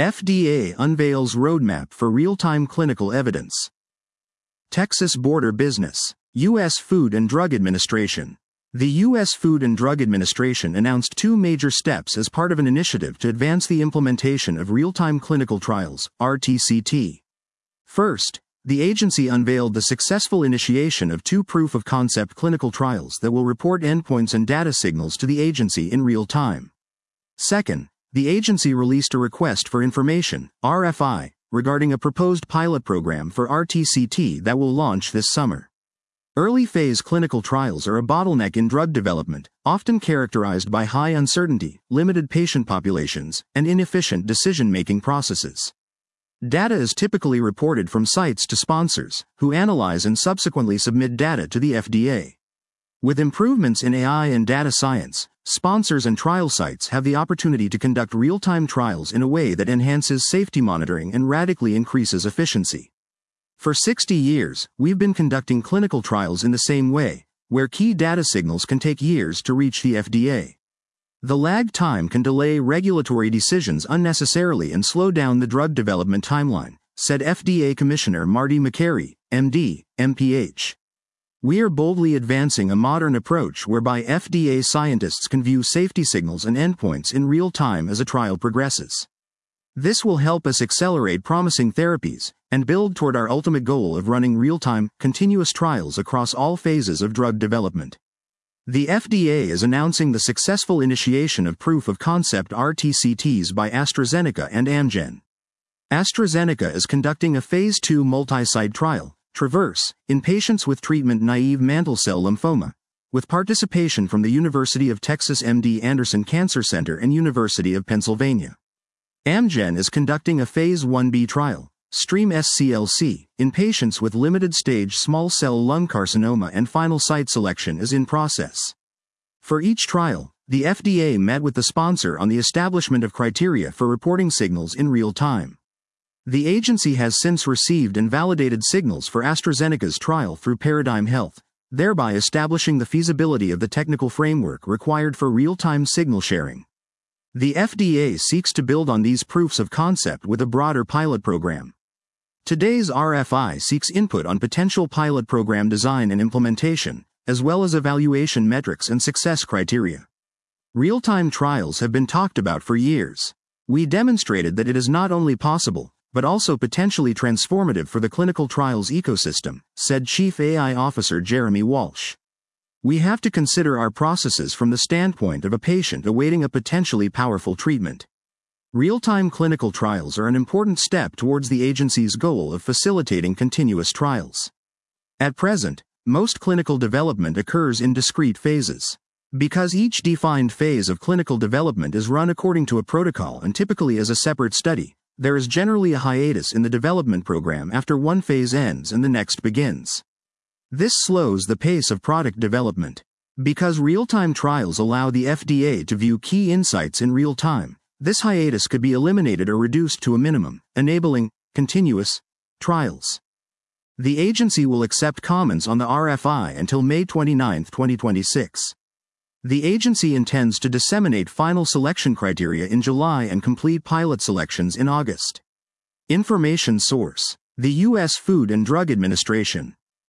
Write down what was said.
FDA unveils roadmap for real-time clinical evidence. Texas border business. U.S. Food and Drug Administration. The U.S. Food and Drug Administration announced two major steps as part of an initiative to advance the implementation of real-time clinical trials, RTCT. First, the agency unveiled the successful initiation of two proof-of-concept clinical trials that will report endpoints and data signals to the agency in real time. Second, the agency released a request for information, RFI, regarding a proposed pilot program for RTCT that will launch this summer. Early-phase clinical trials are a bottleneck in drug development, often characterized by high uncertainty, limited patient populations, and inefficient decision-making processes. Data is typically reported from sites to sponsors, who analyze and subsequently submit data to the FDA. With improvements in AI and data science, sponsors and trial sites have the opportunity to conduct real-time trials in a way that enhances safety monitoring and radically increases efficiency. For 60 years, we've been conducting clinical trials in the same way, where key data signals can take years to reach the FDA. The lag time can delay regulatory decisions unnecessarily and slow down the drug development timeline, said FDA Commissioner Marty Makary, MD, MPH. We are boldly advancing a modern approach whereby FDA scientists can view safety signals and endpoints in real time as a trial progresses. This will help us accelerate promising therapies and build toward our ultimate goal of running real-time, continuous trials across all phases of drug development. The FDA is announcing the successful initiation of proof-of-concept RTCTs by AstraZeneca and Amgen. AstraZeneca is conducting a Phase 2 multi-site trial, TRAVERSE, in patients with treatment-naive mantle cell lymphoma, with participation from the University of Texas MD Anderson Cancer Center and University of Pennsylvania. Amgen is conducting a Phase 1b trial, STREAM-SCLC, in patients with limited-stage small cell lung carcinoma, and final site selection is in process. For each trial, the FDA met with the sponsor on the establishment of criteria for reporting signals in real time. The agency has since received and validated signals for AstraZeneca's trial through Paradigm Health, thereby establishing the feasibility of the technical framework required for real-time signal sharing. The FDA seeks to build on these proofs of concept with a broader pilot program. Today's RFI seeks input on potential pilot program design and implementation, as well as evaluation metrics and success criteria. Real-time trials have been talked about for years. We demonstrated that it is not only possible, but also potentially transformative for the clinical trials ecosystem, said Chief AI Officer Jeremy Walsh. We have to consider our processes from the standpoint of a patient awaiting a potentially powerful treatment. Real-time clinical trials are an important step towards the agency's goal of facilitating continuous trials. At present, most clinical development occurs in discrete phases. Because each defined phase of clinical development is run according to a protocol and typically as a separate study, there is generally a hiatus in the development program after one phase ends and the next begins. This slows the pace of product development. Because real-time trials allow the FDA to view key insights in real time, this hiatus could be eliminated or reduced to a minimum, enabling continuous trials. The agency will accept comments on the RFI until May 29, 2026. The agency intends to disseminate final selection criteria in July and complete pilot selections in August. Information source: the U.S. Food and Drug Administration.